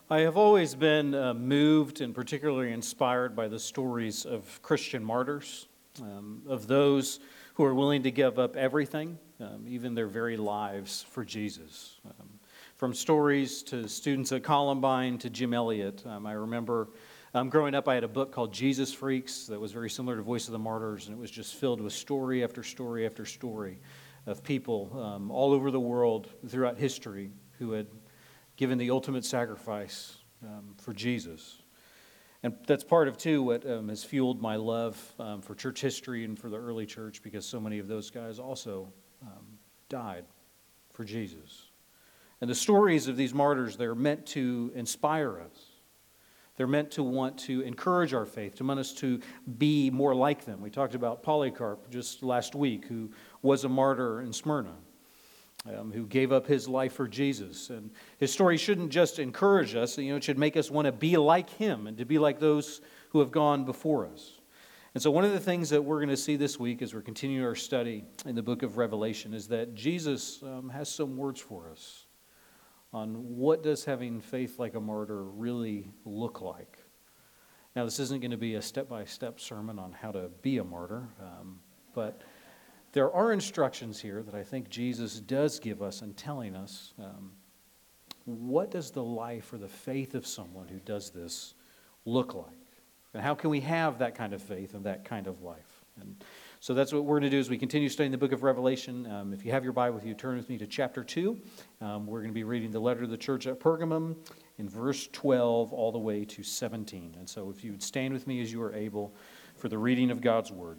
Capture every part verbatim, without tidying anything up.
I have always been uh, moved and particularly inspired by the stories of Christian martyrs, um, of those who are willing to give up everything, um, even their very lives, for Jesus. Um, from stories to students at Columbine to Jim Elliot, um, I remember um, growing up I had a book called Jesus Freaks that was very similar to Voice of the Martyrs, and it was just filled with story after story after story of people um, all over the world throughout history who had given the ultimate sacrifice um, for Jesus. And that's part of, too, what um, has fueled my love um, for church history and for the early church, because so many of those guys also um, died for Jesus. And the stories of these martyrs, they're meant to inspire us. They're meant to want to encourage our faith, to want us to be more like them. We talked about Polycarp just last week, who was a martyr in Smyrna. Um, who gave up his life for Jesus. And his story shouldn't just encourage us, you know, it should make us want to be like him and to be like those who have gone before us. And so one of the things that we're going to see this week as we're continuing our study in the book of Revelation is that Jesus um, has some words for us on what does having faith like a martyr really look like. Now, this isn't going to be a step-by-step sermon on how to be a martyr, um, but there are instructions here that I think Jesus does give us in telling us um, what does the life or the faith of someone who does this look like? And how can we have that kind of faith and that kind of life? And so that's what we're going to do as we continue studying the book of Revelation. Um, if you have your Bible with you, turn with me to chapter two. Um, we're going to be reading the letter to the church at Pergamum in verse twelve all the way to seventeen. And so if you would stand with me as you are able for the reading of God's word.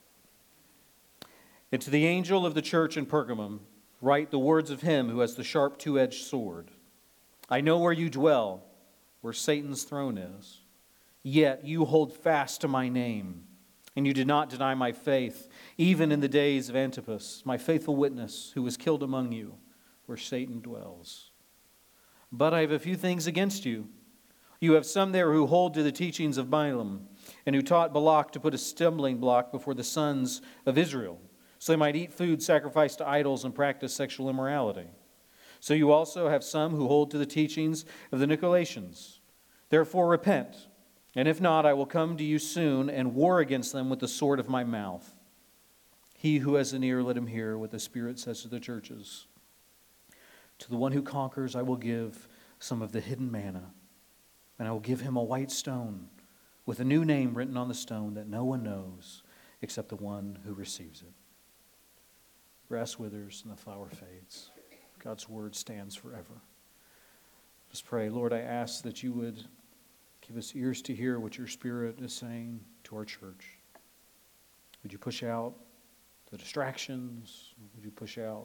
And to the angel of the church in Pergamum, write the words of him who has the sharp two-edged sword. I know where you dwell, where Satan's throne is. Yet you hold fast to my name, and you did not deny my faith, even in the days of Antipas, my faithful witness, who was killed among you, where Satan dwells. But I have a few things against you. You have some there who hold to the teachings of Balaam, and who taught Balak to put a stumbling block before the sons of Israel, so they might eat food sacrificed to idols and practice sexual immorality. So you also have some who hold to the teachings of the Nicolaitans. Therefore repent, and if not, I will come to you soon and war against them with the sword of my mouth. He who has an ear, let him hear what the Spirit says to the churches. To the one who conquers, I will give some of the hidden manna, and I will give him a white stone with a new name written on the stone that no one knows except the one who receives it. Grass withers and the flower fades. God's word stands forever. Just pray, Lord, I ask that you would give us ears to hear what your Spirit is saying to our church. Would you push out the distractions? Would you push out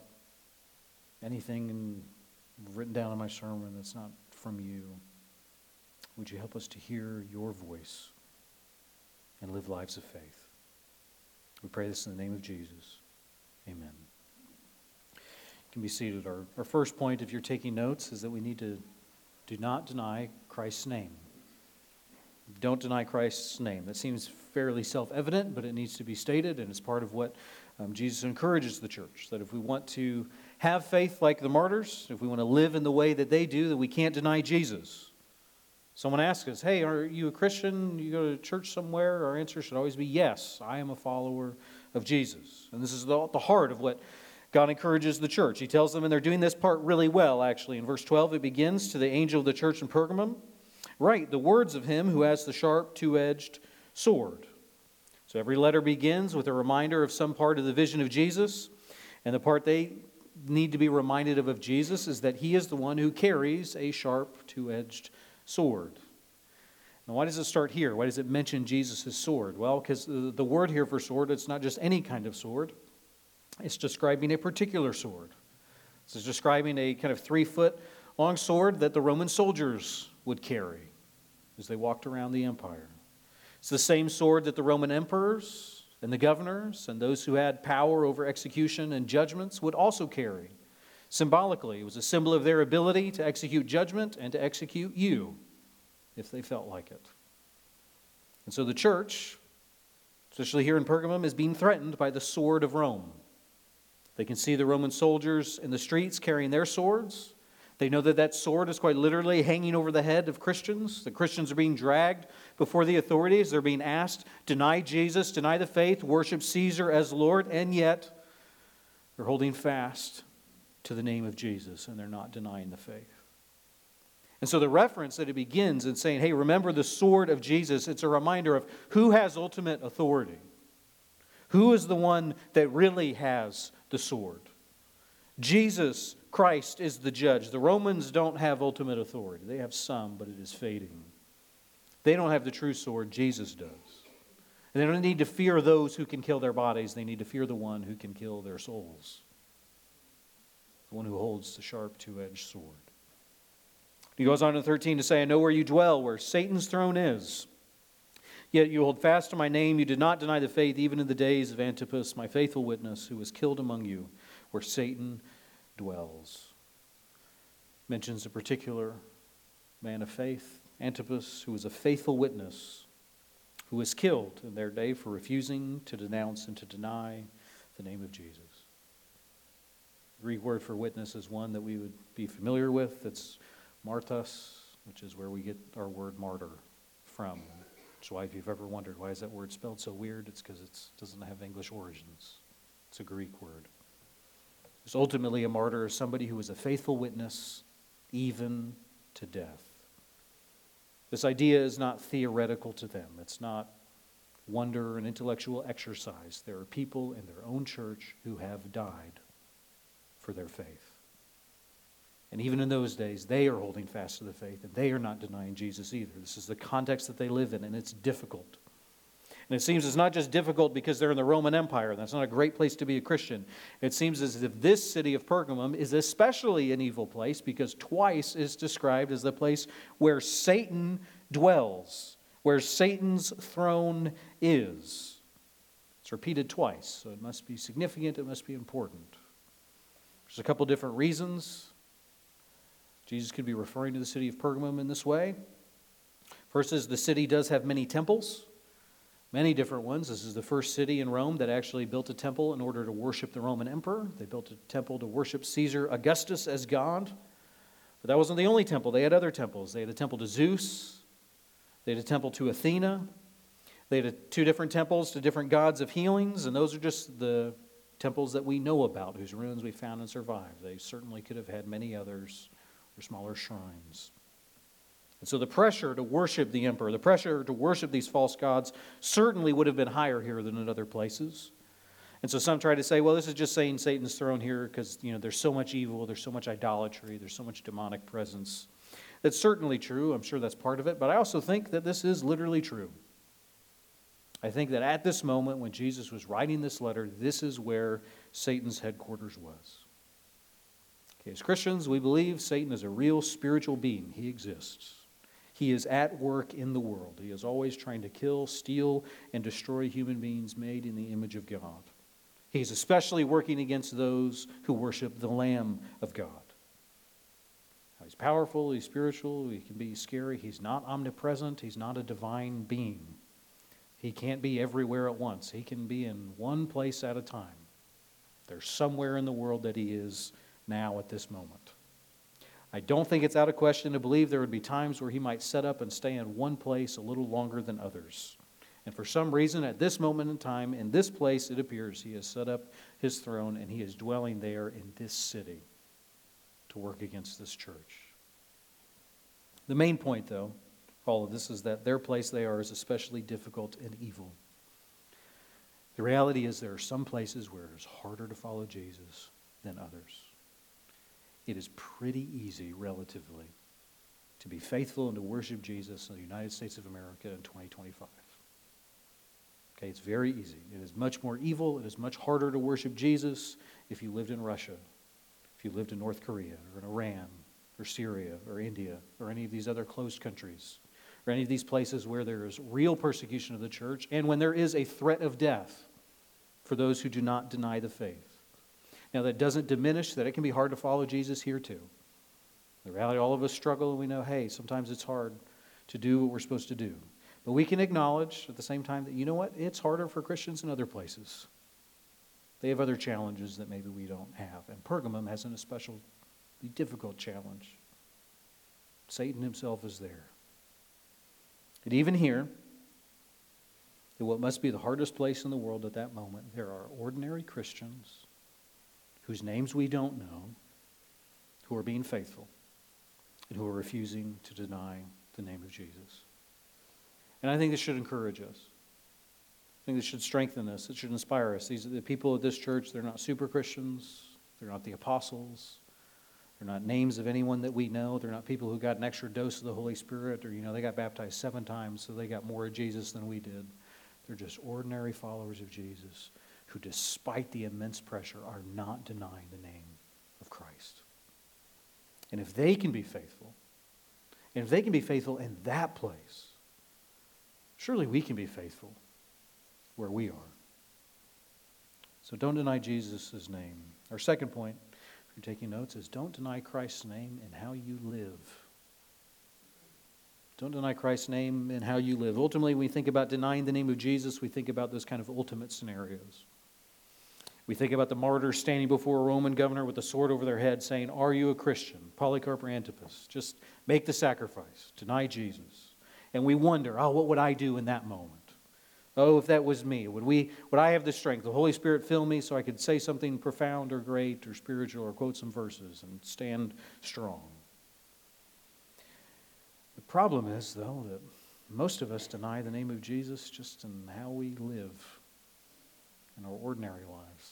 anything written down in my sermon that's not from you? Would you help us to hear your voice and live lives of faith? We pray this in the name of Jesus. Amen. You can be seated. Our, our first point, if you're taking notes, is that we need to do not deny Christ's name. Don't deny Christ's name. That seems fairly self-evident, but it needs to be stated, and it's part of what um, Jesus encourages the church, that if we want to have faith like the martyrs, if we want to live in the way that they do, that we can't deny Jesus. Someone asks us, hey, are you a Christian? You go to church somewhere? Our answer should always be yes, I am a follower of Jesus. And this is the, the heart of what God encourages the church. He tells them, and they're doing this part really well, actually. In verse twelve, it begins, to the angel of the church in Pergamum, write the words of him who has the sharp two-edged sword. So every letter begins with a reminder of some part of the vision of Jesus. And the part they need to be reminded of of Jesus is that he is the one who carries a sharp two-edged sword. Now, why does it start here? Why does it mention Jesus' sword? Well, because the word here for sword, it's not just any kind of sword. It's describing a particular sword. It's describing a kind of three-foot long sword that the Roman soldiers would carry as they walked around the empire. It's the same sword that the Roman emperors and the governors and those who had power over execution and judgments would also carry. Symbolically, it was a symbol of their ability to execute judgment and to execute you if they felt like it. And so the church, especially here in Pergamum, is being threatened by the sword of Rome. They can see the Roman soldiers in the streets carrying their swords. They know that that sword is quite literally hanging over the head of Christians. The Christians are being dragged before the authorities. They're being asked, deny Jesus, deny the faith, worship Caesar as Lord, and yet they're holding fast to the name of Jesus, and they're not denying the faith. And so the reference that it begins in saying, hey, remember the sword of Jesus, it's a reminder of who has ultimate authority. Who is the one that really has the sword? Jesus Christ is the judge. The Romans don't have ultimate authority. They have some, but it is fading. They don't have the true sword. Jesus does. And they don't need to fear those who can kill their bodies. They need to fear the one who can kill their souls. The one who holds the sharp two-edged sword. He goes on in thirteen to say, I know where you dwell, where Satan's throne is. Yet you hold fast to my name. You did not deny the faith, even in the days of Antipas, my faithful witness, who was killed among you, where Satan dwells. Mentions a particular man of faith, Antipas, who was a faithful witness, who was killed in their day for refusing to denounce and to deny the name of Jesus. The Greek word for witness is one that we would be familiar with. It's martos, which is where we get our word martyr from. That's why if you've ever wondered why is that word spelled so weird, it's because it doesn't have English origins. It's a Greek word. It's ultimately a martyr is somebody who is a faithful witness even to death. This idea is not theoretical to them. It's not wonder and intellectual exercise. There are people in their own church who have died for their faith. And even in those days, they are holding fast to the faith, and they are not denying Jesus either. This is the context that they live in, and it's difficult. And it seems it's not just difficult because they're in the Roman Empire. That's not a great place to be a Christian. It seems as if this city of Pergamum is especially an evil place because twice is described as the place where Satan dwells, where Satan's throne is. It's repeated twice, so it must be significant, it must be important. There's a couple different reasons Jesus could be referring to the city of Pergamum in this way. First is the city does have many temples, many different ones. This is the first city in Rome that actually built a temple in order to worship the Roman emperor. They built a temple to worship Caesar Augustus as God. But that wasn't the only temple. They had other temples. They had a temple to Zeus. They had a temple to Athena. They had two different temples to different gods of healings, and those are just the temples that we know about, whose ruins we found and survived. They certainly could have had many others or smaller shrines. And so the pressure to worship the emperor, the pressure to worship these false gods certainly would have been higher here than in other places. And so some try to say, well, this is just saying Satan's throne here because, you know, there's so much evil, there's so much idolatry, there's so much demonic presence. That's certainly true. I'm sure that's part of it. But I also think that this is literally true. I think that at this moment when Jesus was writing this letter, this is where Satan's headquarters was. Okay, as Christians, we believe Satan is a real spiritual being. He exists. He is at work in the world. He is always trying to kill, steal, and destroy human beings made in the image of God. He's especially working against those who worship the Lamb of God. He's powerful, he's spiritual, he can be scary. He's not omnipresent, he's not a divine being. He can't be everywhere at once. He can be in one place at a time. There's somewhere in the world that he is now at this moment. I don't think it's out of question to believe there would be times where he might set up and stay in one place a little longer than others. And for some reason, at this moment in time, in this place, it appears he has set up his throne and he is dwelling there in this city to work against this church. The main point, though, all of this is that their place they are is especially difficult and evil. The reality is there are some places where it's harder to follow Jesus than others. It is pretty easy, relatively, to be faithful and to worship Jesus in the United States of America in twenty twenty-five. Okay, it's very easy. It is much more evil. It is much harder to worship Jesus if you lived in Russia, if you lived in North Korea, or in Iran, or Syria, or India, or any of these other closed countries, or any of these places where there is real persecution of the church, and when there is a threat of death for those who do not deny the faith. Now, that doesn't diminish that it can be hard to follow Jesus here, too. The reality, all of us struggle, and we know, hey, sometimes it's hard to do what we're supposed to do. But we can acknowledge at the same time that, you know what, it's harder for Christians in other places. They have other challenges that maybe we don't have. And Pergamum has an especial The difficult challenge. Satan himself is there. And even here, in what must be the hardest place in the world at that moment, there are ordinary Christians whose names we don't know, who are being faithful and who are refusing to deny the name of Jesus. And I think this should encourage us. I think this should strengthen us. It should inspire us. These are the people of this church. They're not super Christians. They're not the apostles. They're not names of anyone that we know. They're not people who got an extra dose of the Holy Spirit, or, you know, they got baptized seven times, so they got more of Jesus than we did. They're just ordinary followers of Jesus who, despite the immense pressure, are not denying the name of Christ. And if they can be faithful, and if they can be faithful in that place, surely we can be faithful where we are. So don't deny Jesus' name. Our second point, if you're taking notes, is don't deny Christ's name in how you live. Don't deny Christ's name in how you live. Ultimately, when we think about denying the name of Jesus, we think about those kind of ultimate scenarios. We think about the martyrs standing before a Roman governor with a sword over their head saying, "Are you a Christian?" Polycarp or Antipas. Just make the sacrifice. Deny Jesus. And we wonder, oh, what would I do in that moment? Oh, if that was me, would we? Would I have the strength? The Holy Spirit fill me so I could say something profound or great or spiritual or quote some verses and stand strong? The problem is, though, that most of us deny the name of Jesus just in how we live in our ordinary lives.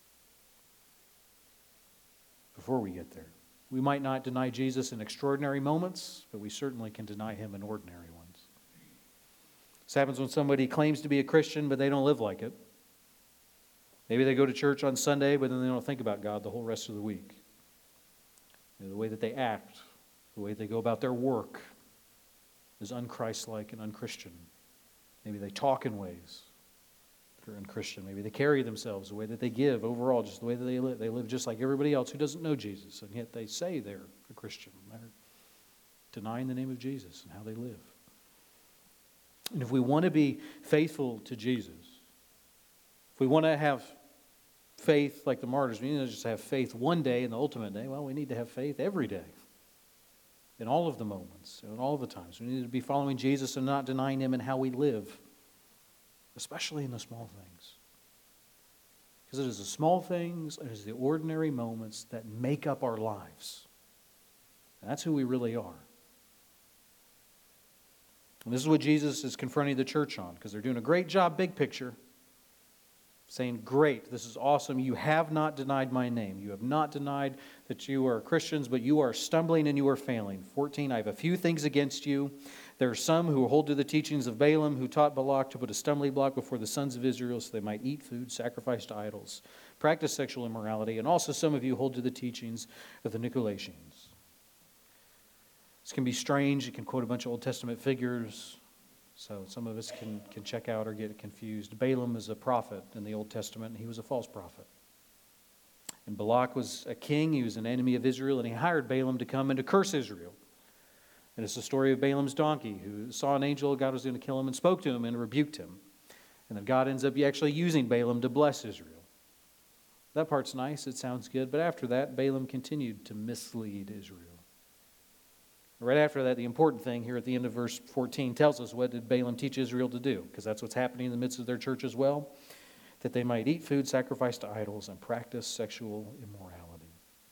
Before we get there, we might not deny Jesus in extraordinary moments, but we certainly can deny him in ordinary ones. This happens when somebody claims to be a Christian, but they don't live like it. Maybe they go to church on Sunday, but then they don't think about God the whole rest of the week. You know, the way that they act, the way they go about their work is unchristlike and unchristian. Maybe they talk in ways that are unchristian. Maybe they carry themselves, the way that they give overall, just the way that they live. They live just like everybody else who doesn't know Jesus, and yet they say they're a Christian. They're denying the name of Jesus and how they live. And if we want to be faithful to Jesus, if we want to have faith like the martyrs, we need to just have faith one day in the ultimate day. Well, we need to have faith every day, in all of the moments, in all of the times. We need to be following Jesus and not denying him in how we live, especially in the small things. Because it is the small things, it is the ordinary moments that make up our lives. And that's who we really are. And this is what Jesus is confronting the church on, because they're doing a great job, big picture, saying, great, this is awesome. You have not denied my name. You have not denied that you are Christians, but you are stumbling and you are failing. fourteen, I have a few things against you. There are some who hold to the teachings of Balaam, who taught Balak to put a stumbling block before the sons of Israel so they might eat food sacrificed to idols, practice sexual immorality, and also some of you hold to the teachings of the Nicolaitans. This can be strange. You can quote a bunch of Old Testament figures, so some of us can, can check out or get confused. Balaam is a prophet in the Old Testament, and he was a false prophet. And Balak was a king. He was an enemy of Israel, and he hired Balaam to come and to curse Israel. And it's the story of Balaam's donkey, who saw an angel, God was going to kill him, and spoke to him and rebuked him. And then God ends up actually using Balaam to bless Israel. That part's nice. It sounds good. But after that, Balaam continued to mislead Israel. Right after that, the important thing here at the end of verse fourteen tells us, what did Balaam teach Israel to do? Because that's what's happening in the midst of their church as well. That they might eat food sacrificed to idols and practice sexual immorality.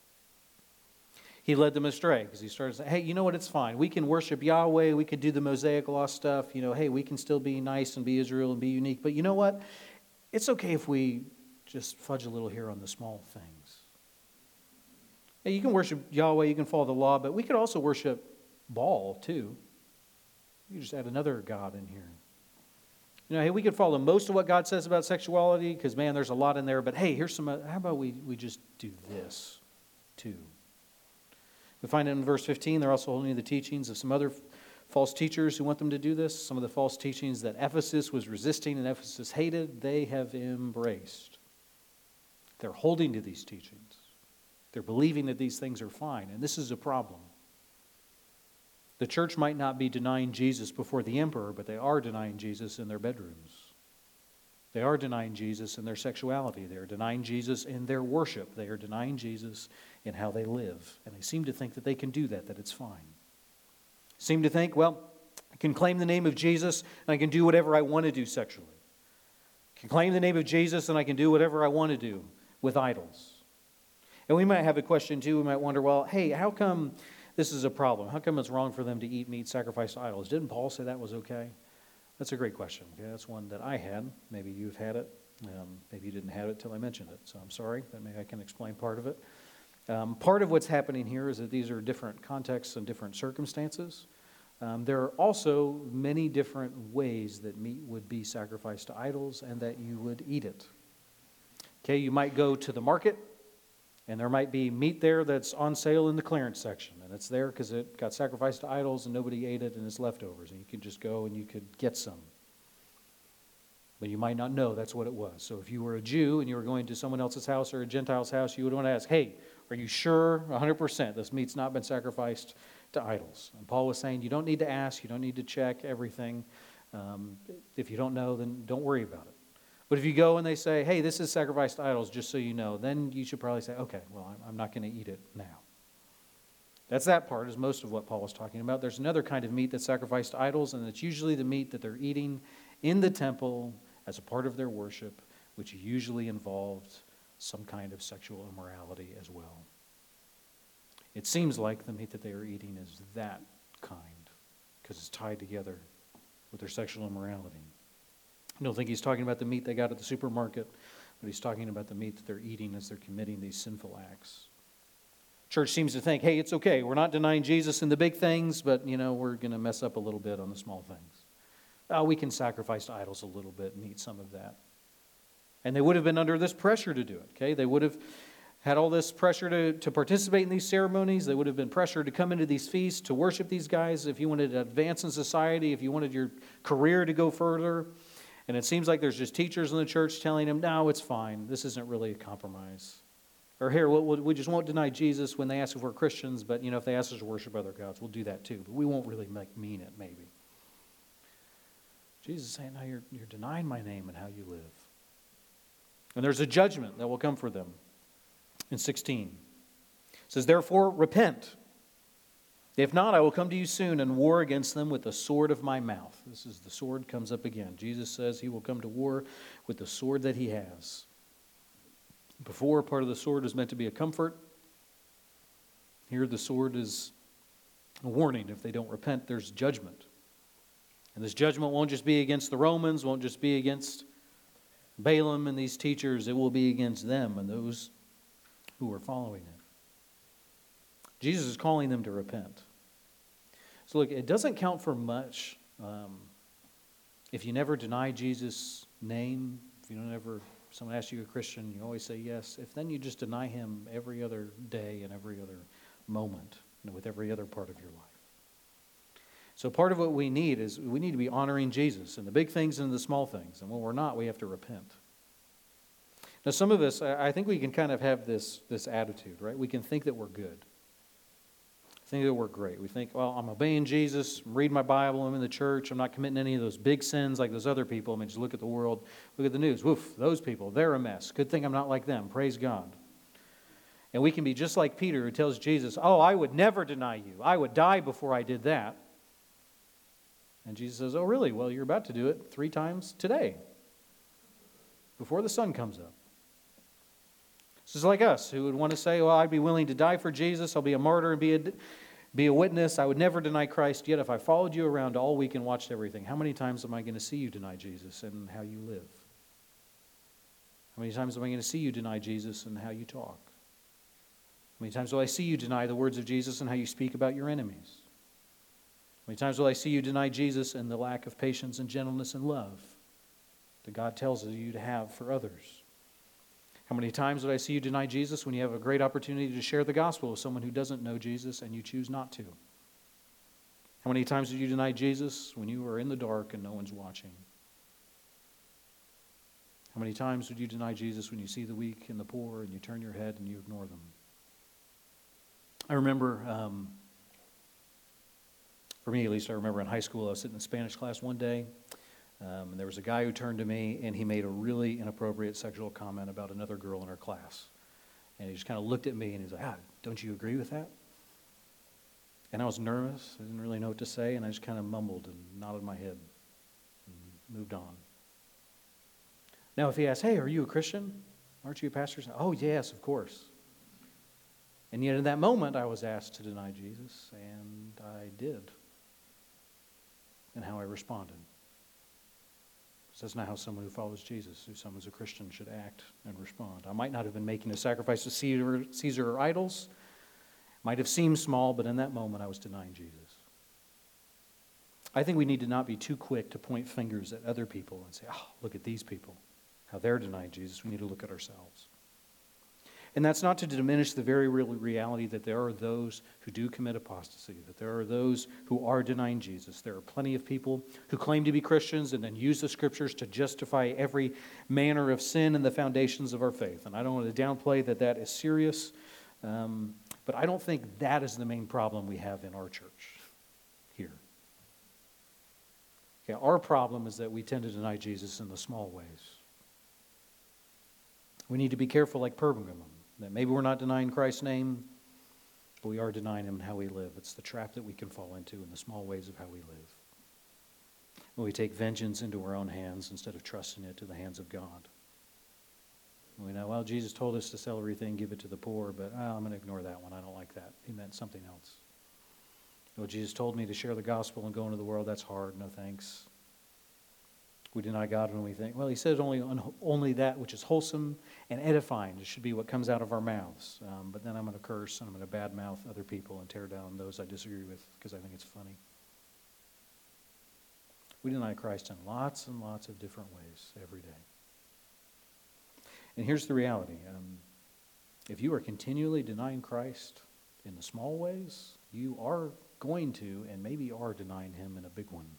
He led them astray because he started saying, hey, you know what, it's fine. We can worship Yahweh. We could do the Mosaic Law stuff. You know, hey, we can still be nice and be Israel and be unique. But you know what? It's okay if we just fudge a little here on the small things. Hey, you can worship Yahweh. You can follow the law. But we could also worship Baal, too. You just add another god in here. You know, hey, we could follow most of what God says about sexuality because, man, there's a lot in there. But, hey, here's some, how about we, we just do this, too? We find it in verse fifteen. They're also holding the teachings of some other f- false teachers who want them to do this. Some of the false teachings that Ephesus was resisting and Ephesus hated, they have embraced. They're holding to these teachings. They're believing that these things are fine. And this is a problem. The church might not be denying Jesus before the emperor, but they are denying Jesus in their bedrooms. They are denying Jesus in their sexuality. They are denying Jesus in their worship. They are denying Jesus in how they live. And they seem to think that they can do that, that it's fine. Seem to think, well, I can claim the name of Jesus and I can do whatever I want to do sexually. I can claim the name of Jesus and I can do whatever I want to do with idols. And we might have a question too. We might wonder, well, hey, how come this is a problem? How come it's wrong for them to eat meat sacrificed to idols? Didn't Paul say that was okay? That's a great question. Okay, that's one that I had. Maybe you've had it. Um, maybe you didn't have it till I mentioned it. So I'm sorry, but maybe I can explain part of it. Um, part of what's happening here is that these are different contexts and different circumstances. Um, there are also many different ways that meat would be sacrificed to idols and that you would eat it. Okay, you might go to the market, and there might be meat there that's on sale in the clearance section. And it's there because it got sacrificed to idols and nobody ate it and it's leftovers. And you could just go and you could get some. But you might not know that's what it was. So if you were a Jew and you were going to someone else's house or a Gentile's house, you would want to ask, hey, are you sure one hundred percent this meat's not been sacrificed to idols? And Paul was saying you don't need to ask. You don't need to check everything. Um, if you don't know, then don't worry about it. But if you go and they say, hey, this is sacrificed to idols, just so you know, then you should probably say, okay, well, I'm, I'm not going to eat it now. That's that part, is most of what Paul was talking about. There's another kind of meat that's sacrificed to idols, and it's usually the meat that they're eating in the temple as a part of their worship, which usually involved some kind of sexual immorality as well. It seems like the meat that they are eating is that kind, because it's tied together with their sexual immorality. I don't think he's talking about the meat they got at the supermarket, but he's talking about the meat that they're eating as they're committing these sinful acts. Church seems to think, hey, it's okay. We're not denying Jesus in the big things, but, you know, we're going to mess up a little bit on the small things. Oh, we can sacrifice to idols a little bit and eat some of that. And they would have been under this pressure to do it, okay? They would have had all this pressure to, to participate in these ceremonies. They would have been pressured to come into these feasts, to worship these guys. If you wanted to advance in society, if you wanted your career to go further. And it seems like there's just teachers in the church telling them, no, it's fine. This isn't really a compromise. Or here, we'll, we just won't deny Jesus when they ask if we're Christians, but, you know, if they ask us to worship other gods, we'll do that too. But we won't really make, mean it, maybe. Jesus is saying, no, you're, you're denying my name and how you live. And there's a judgment that will come for them. In sixteen, it says, therefore, repent. If not, I will come to you soon and war against them with the sword of my mouth. This is the sword comes up again. Jesus says he will come to war with the sword that he has. Before, part of the sword is meant to be a comfort. Here, the sword is a warning. If they don't repent, there's judgment. And this judgment won't just be against the Romans, won't just be against Balaam and these teachers. It will be against them and those who are following it. Jesus is calling them to repent. So look, it doesn't count for much um, if you never deny Jesus' name, if you don't ever, someone asks you a Christian, you always say yes. If then you just deny him every other day and every other moment, you know, with every other part of your life. So part of what we need is we need to be honoring Jesus in the big things and the small things. And when we're not, we have to repent. Now, some of us, I think we can kind of have this, this attitude, right? We can think that we're good. Think that we're great. We think, well, I'm obeying Jesus, I'm reading my Bible, I'm in the church, I'm not committing any of those big sins like those other people. I mean, just look at the world, look at the news. Woof, those people, they're a mess. Good thing I'm not like them. Praise God. And we can be just like Peter, who tells Jesus, oh, I would never deny you. I would die before I did that. And Jesus says, oh, really? Well, you're about to do it three times today, before the sun comes up. This is like us, who would want to say, well, I'd be willing to die for Jesus, I'll be a martyr and be a, be a witness, I would never deny Christ, yet if I followed you around all week and watched everything, how many times am I going to see you deny Jesus and how you live? How many times am I going to see you deny Jesus and how you talk? How many times will I see you deny the words of Jesus and how you speak about your enemies? How many times will I see you deny Jesus and the lack of patience and gentleness and love that God tells you to have for others? How many times would I see you deny Jesus when you have a great opportunity to share the gospel with someone who doesn't know Jesus and you choose not to? How many times did you deny Jesus when you are in the dark and no one's watching? How many times would you deny Jesus when you see the weak and the poor and you turn your head and you ignore them? I remember, um, for me at least, I remember in high school I was sitting in Spanish class one day. Um, and there was a guy who turned to me, and he made a really inappropriate sexual comment about another girl in our class. And he just kind of looked at me, and he was like, ah, don't you agree with that? And I was nervous. I didn't really know what to say, and I just kind of mumbled and nodded my head and moved on. Now, if he asks, hey, are you a Christian? Aren't you a pastor? Oh, yes, of course. And yet in that moment, I was asked to deny Jesus, and I did. And how I responded. That's not how someone who follows Jesus, who someone who's a Christian, should act and respond. I might not have been making a sacrifice to Caesar, Caesar or idols. Might have seemed small, but in that moment, I was denying Jesus. I think we need to not be too quick to point fingers at other people and say, oh, look at these people, how they're denying Jesus. We need to look at ourselves. And that's not to diminish the very real reality that there are those who do commit apostasy, that there are those who are denying Jesus. There are plenty of people who claim to be Christians and then use the Scriptures to justify every manner of sin and the foundations of our faith. And I don't want to downplay that that is serious, um, but I don't think that is the main problem we have in our church here. Okay, our problem is that we tend to deny Jesus in the small ways. We need to be careful like Pergamum. That maybe we're not denying Christ's name, but we are denying Him and how we live. It's the trap that we can fall into in the small ways of how we live. When we take vengeance into our own hands instead of trusting it to the hands of God. And we know, well, Jesus told us to sell everything, give it to the poor, but oh, I'm going to ignore that one. I don't like that. He meant something else. Well, Jesus told me to share the gospel and go into the world. That's hard. No thanks. We deny God when we think, well, He says only only that which is wholesome and edifying. It should be what comes out of our mouths. Um, but then I'm going to curse and I'm going to badmouth other people and tear down those I disagree with because I think it's funny. We deny Christ in lots and lots of different ways every day. And here's the reality. Um, if you are continually denying Christ in the small ways, you are going to and maybe are denying Him in a big one.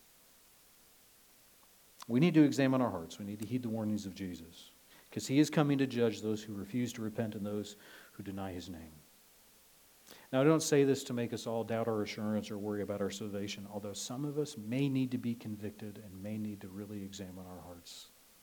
We need to examine our hearts. We need to heed the warnings of Jesus because He is coming to judge those who refuse to repent and those who deny His name. Now, I don't say this to make us all doubt our assurance or worry about our salvation, although some of us may need to be convicted and may need to really examine our hearts.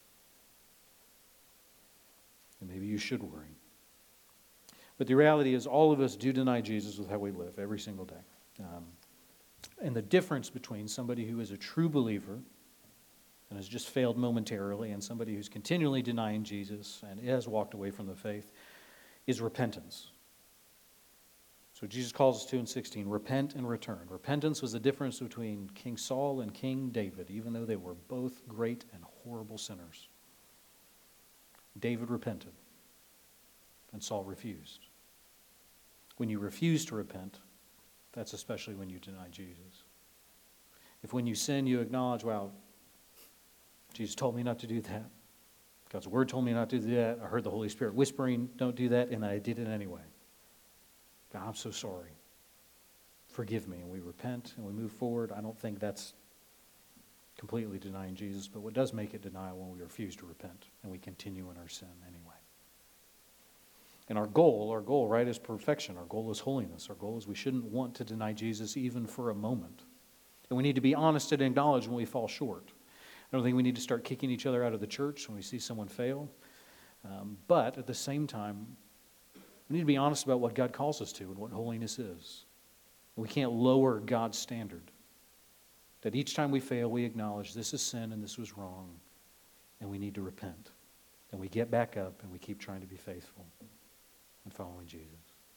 And maybe you should worry. But the reality is all of us do deny Jesus with how we live every single day. Um, and the difference between somebody who is a true believer and has just failed momentarily, and somebody who's continually denying Jesus and has walked away from the faith, is repentance. So Jesus calls us to in sixteen, repent and return. Repentance was the difference between King Saul and King David, even though they were both great and horrible sinners. David repented, and Saul refused. When you refuse to repent, that's especially when you deny Jesus. If when you sin, you acknowledge, wow, Jesus told me not to do that. God's word told me not to do that. I heard the Holy Spirit whispering, don't do that, and I did it anyway. God, I'm so sorry. Forgive me. And we repent and we move forward. I don't think that's completely denying Jesus, but what does make it denial when we refuse to repent and we continue in our sin anyway. And our goal, our goal, right, is perfection. Our goal is holiness. Our goal is we shouldn't want to deny Jesus even for a moment. And we need to be honest and acknowledge when we fall short. I don't think we need to start kicking each other out of the church when we see someone fail. Um, but at the same time, we need to be honest about what God calls us to and what holiness is. We can't lower God's standard. That each time we fail, we acknowledge this is sin and this was wrong, and we need to repent. And we get back up and we keep trying to be faithful and following Jesus.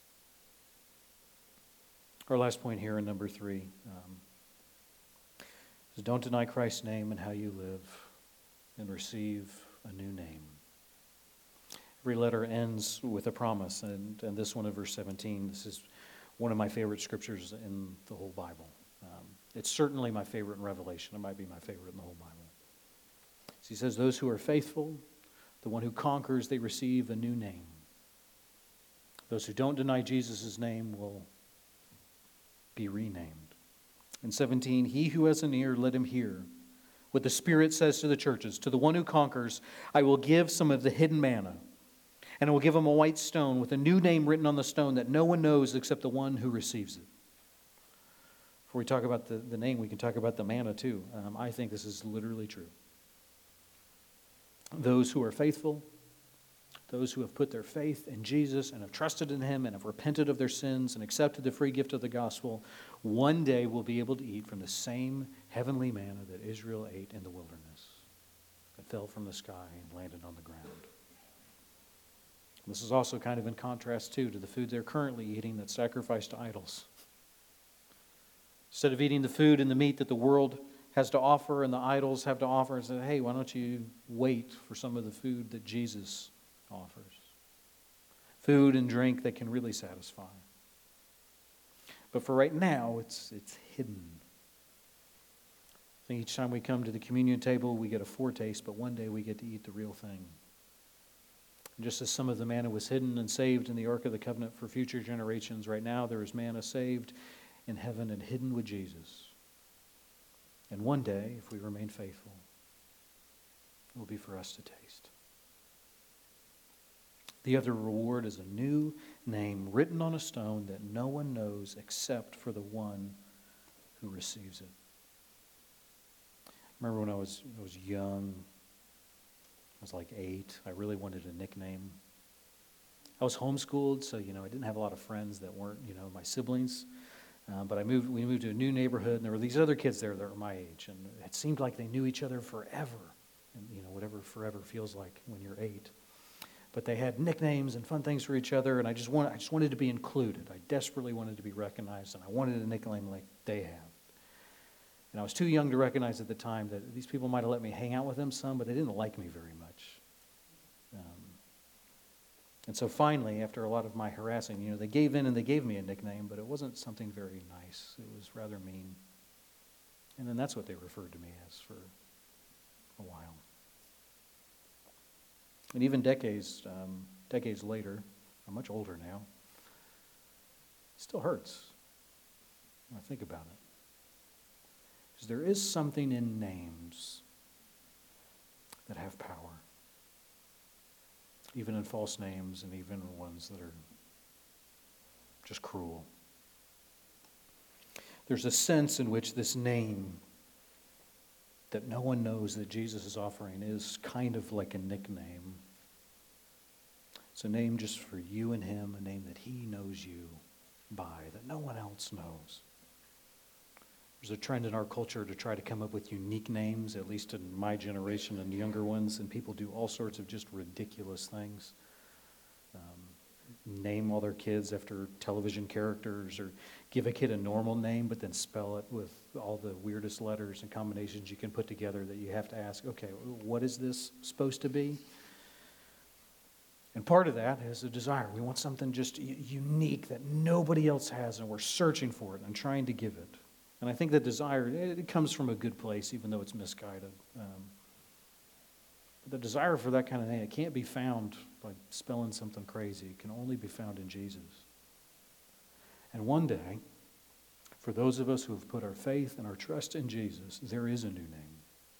Our last point here in number three. Um, So don't deny Christ's name and how you live, and receive a new name. Every letter ends with a promise, and, and this one in verse seventeen, this is one of my favorite scriptures in the whole Bible. Um, it's certainly my favorite in Revelation. It might be my favorite in the whole Bible. So he says, those who are faithful, the one who conquers, they receive a new name. Those who don't deny Jesus' name will be renamed. In seventeen, he who has an ear, let him hear what the Spirit says to the churches. To the one who conquers, I will give some of the hidden manna, and I will give him a white stone with a new name written on the stone that no one knows except the one who receives it. Before we talk about the, the name, we can talk about the manna too. Um, I think this is literally true. Those who are faithful, those who have put their faith in Jesus and have trusted in him and have repented of their sins and accepted the free gift of the gospel, one day will be able to eat from the same heavenly manna that Israel ate in the wilderness, that fell from the sky and landed on the ground. This is also kind of in contrast, too, to the food they're currently eating that's sacrificed to idols. Instead of eating the food and the meat that the world has to offer and the idols have to offer, and say, hey, why don't you wait for some of the food that Jesus offers? Food and drink that can really satisfy. But for right now, it's it's hidden. I think each time we come to the communion table, we get a foretaste, but one day we get to eat the real thing. And just as some of the manna was hidden and saved in the Ark of the Covenant for future generations, right now there is manna saved in heaven and hidden with Jesus. And one day, if we remain faithful, it will be for us to taste. The other reward is a new name written on a stone that no one knows except for the one who receives it. I remember when I was, I was young, I was like eight, I really wanted a nickname. I was homeschooled, so, you know, I didn't have a lot of friends that weren't, you know, my siblings. Um, but I moved. We moved to a new neighborhood, and there were these other kids there that were my age, and it seemed like they knew each other forever, and you know whatever forever feels like when you're eight. But they had nicknames and fun things for each other, and I just wanted. I just wanted to be included. I desperately wanted to be recognized, and I wanted a nickname like they have. And I was too young to recognize at the time that these people might have let me hang out with them some, but they didn't like me very much. Um, And so finally, after a lot of my harassing, you know, they gave in and they gave me a nickname, but it wasn't something very nice. It was rather mean. And then that's what they referred to me as for a while. And even decades, um, decades later, I'm much older now, it still hurts when I think about it. Because there is something in names that have power. Even in false names and even ones that are just cruel. There's a sense in which this name that no one knows that Jesus is offering is kind of like a nickname. It's a name just for you and him, a name that he knows you by, that no one else knows. There's a trend in our culture to try to come up with unique names, at least in my generation and younger ones, and people do all sorts of just ridiculous things. Um, name all their kids after television characters, or give a kid a normal name, but then spell it with all the weirdest letters and combinations you can put together that you have to ask, okay, what is this supposed to be? And part of that is a desire. We want something just unique that nobody else has, and we're searching for it and trying to give it. And I think the desire, it comes from a good place, even though it's misguided. Um, but the desire for that kind of thing, it can't be found by spelling something crazy. It can only be found in Jesus. And one day, for those of us who have put our faith and our trust in Jesus, there is a new name.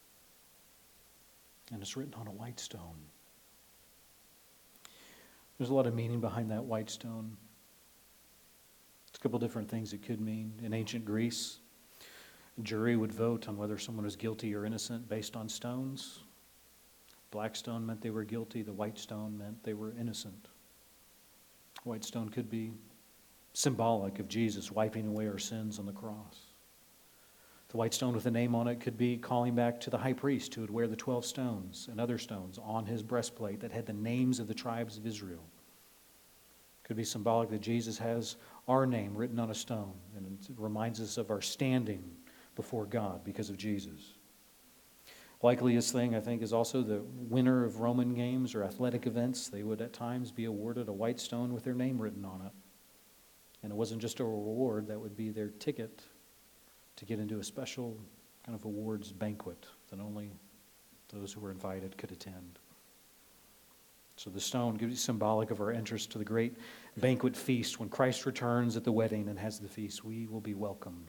And it's written on a white stone. There's a lot of meaning behind that white stone. It's a couple different things it could mean. In ancient Greece, a jury would vote on whether someone was guilty or innocent based on stones. Black stone meant they were guilty. The white stone meant they were innocent. White stone could be symbolic of Jesus wiping away our sins on the cross. The white stone with a name on it could be calling back to the high priest who would wear the twelve stones and other stones on his breastplate that had the names of the tribes of Israel. Could be symbolic that Jesus has our name written on a stone, and it reminds us of our standing before God because of Jesus. Likeliest thing, I think, is also the winner of Roman games or athletic events. They would at times be awarded a white stone with their name written on it. And it wasn't just a reward, that would be their ticket to get into a special kind of awards banquet that only those who were invited could attend. So the stone gives you symbolic of our interest to the great banquet feast. When Christ returns at the wedding and has the feast, we will be welcomed.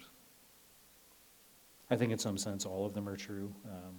I think in some sense all of them are true. Um,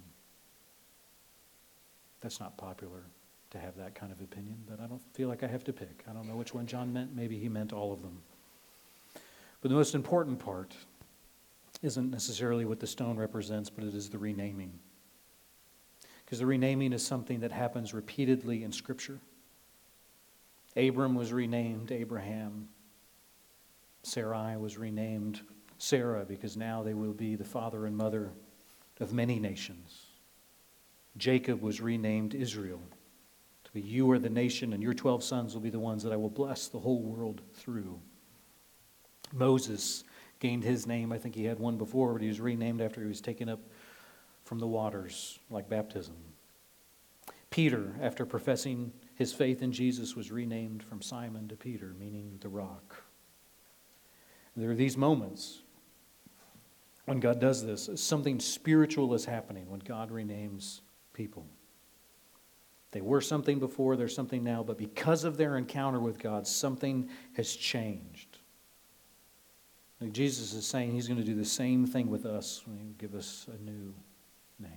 that's not popular to have that kind of opinion, but I don't feel like I have to pick. I don't know which one John meant. Maybe he meant all of them. But the most important part isn't necessarily what the stone represents, but it is the renaming. Because the renaming is something that happens repeatedly in Scripture. Abram was renamed Abraham. Sarai was renamed Sarah, because now they will be the father and mother of many nations. Jacob was renamed Israel. To be, you are the nation, and your twelve sons will be the ones that I will bless the whole world through. Moses gained his name. I think he had one before, but he was renamed after he was taken up from the waters, like baptism. Peter, after professing his faith in Jesus, was renamed from Simon to Peter, meaning the rock. And there are these moments when God does this. Something spiritual is happening when God renames people. They were something before, they're something now, but because of their encounter with God, something has changed. Like Jesus is saying he's going to do the same thing with us when he give us a new name.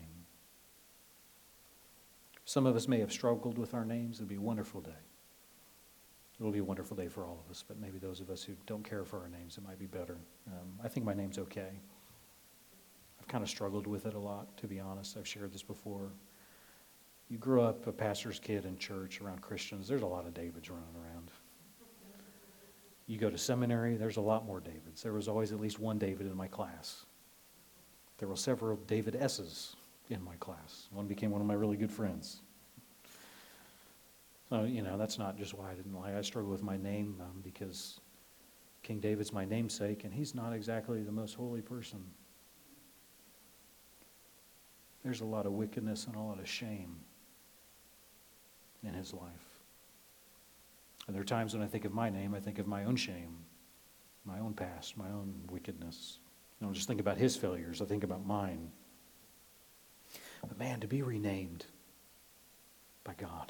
Some of us may have struggled with our names. It'll be a wonderful day. It'll be a wonderful day for all of us, but maybe those of us who don't care for our names, it might be better. Um, I think my name's okay. I've kind of struggled with it a lot, to be honest. I've shared this before. You grew up a pastor's kid in church around Christians. There's a lot of Davids running around. You go to seminary, there's a lot more Davids. There was always at least one David in my class. There were several David S's in my class. One became one of my really good friends. So, you know, that's not just why I didn't like. I struggle with my name um, because King David's my namesake, and he's not exactly the most holy person. There's a lot of wickedness and a lot of shame in his life. And there are times when I think of my name, I think of my own shame, my own past, my own wickedness. I don't just think about his failures, I think about mine. But man, to be renamed by God,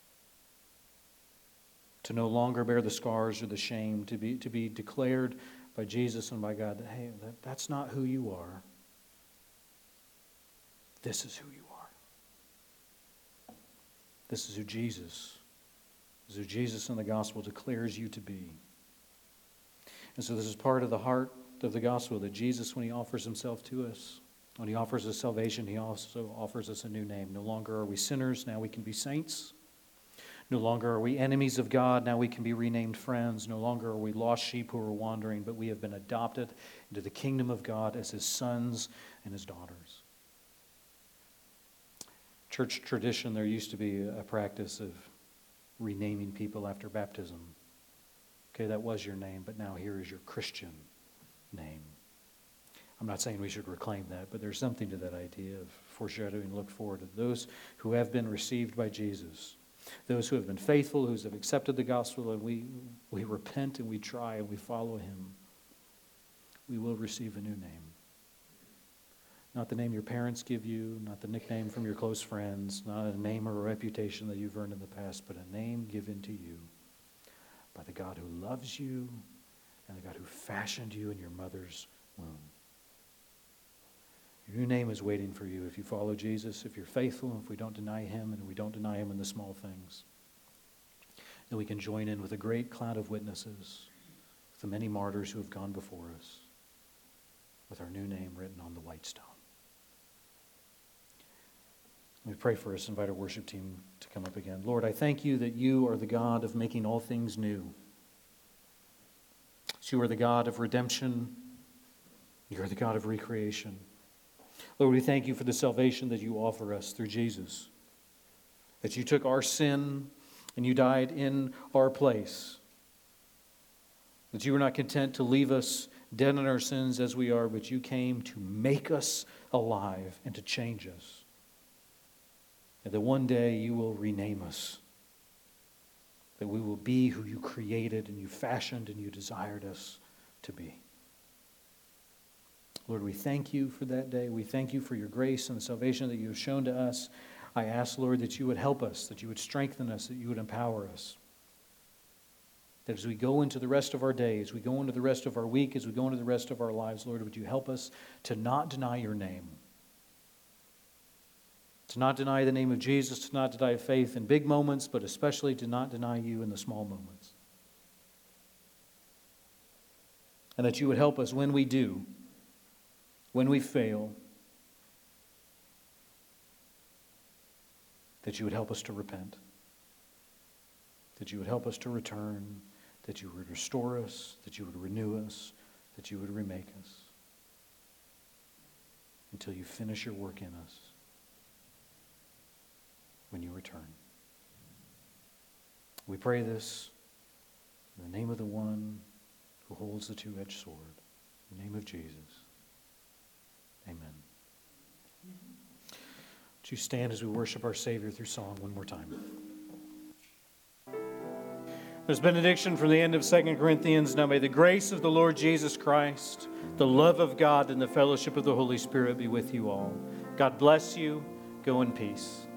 to no longer bear the scars or the shame, to be, to be declared by Jesus and by God that, hey, that, that's not who you are. This is who you are. This is who Jesus, this is who Jesus in the gospel declares you to be. And so this is part of the heart of the gospel, that Jesus, when he offers himself to us, when he offers us salvation, he also offers us a new name. No longer are we sinners, now we can be saints. No longer are we enemies of God, now we can be renamed friends. No longer are we lost sheep who are wandering, but we have been adopted into the kingdom of God as his sons and his daughters. Church tradition, there used to be a practice of renaming people after baptism. Okay, that was your name, but now here is your Christian name. I'm not saying we should reclaim that, but there's something to that idea of foreshadowing, look forward to those who have been received by Jesus. Those who have been faithful, who have accepted the gospel, and we, we repent and we try and we follow him, we will receive a new name. Not the name your parents give you, not the nickname from your close friends, not a name or a reputation that you've earned in the past, but a name given to you by the God who loves you and the God who fashioned you in your mother's womb. Your new name is waiting for you if you follow Jesus, if you're faithful, if we don't deny him, and we don't deny him in the small things. Then we can join in with a great cloud of witnesses, with the many martyrs who have gone before us, with our new name written on the white stone. Let me pray for us, invite our worship team to come up again. Lord, I thank you that you are the God of making all things new. You are the God of redemption. You are the God of recreation. Lord, we thank you for the salvation that you offer us through Jesus. That you took our sin and you died in our place. That you were not content to leave us dead in our sins as we are, but you came to make us alive and to change us. And that one day you will rename us. That we will be who you created and you fashioned and you desired us to be. Lord, we thank you for that day. We thank you for your grace and the salvation that you have shown to us. I ask, Lord, that you would help us, that you would strengthen us, that you would empower us. That as we go into the rest of our day, as we go into the rest of our week, as we go into the rest of our lives, Lord, would you help us to not deny your name. To not deny the name of Jesus, to not deny faith in big moments, but especially to not deny you in the small moments. And that you would help us when we do, when we fail, that you would help us to repent, that you would help us to return, that you would restore us, that you would renew us, that you would remake us until you finish your work in us when you return. We pray this in the name of the one who holds the two-edged sword, in the name of Jesus. Amen. Would you stand as we worship our Savior through song one more time? There's benediction from the end of Second Corinthians. Now may the grace of the Lord Jesus Christ, the love of God, and the fellowship of the Holy Spirit be with you all. God bless you. Go in peace.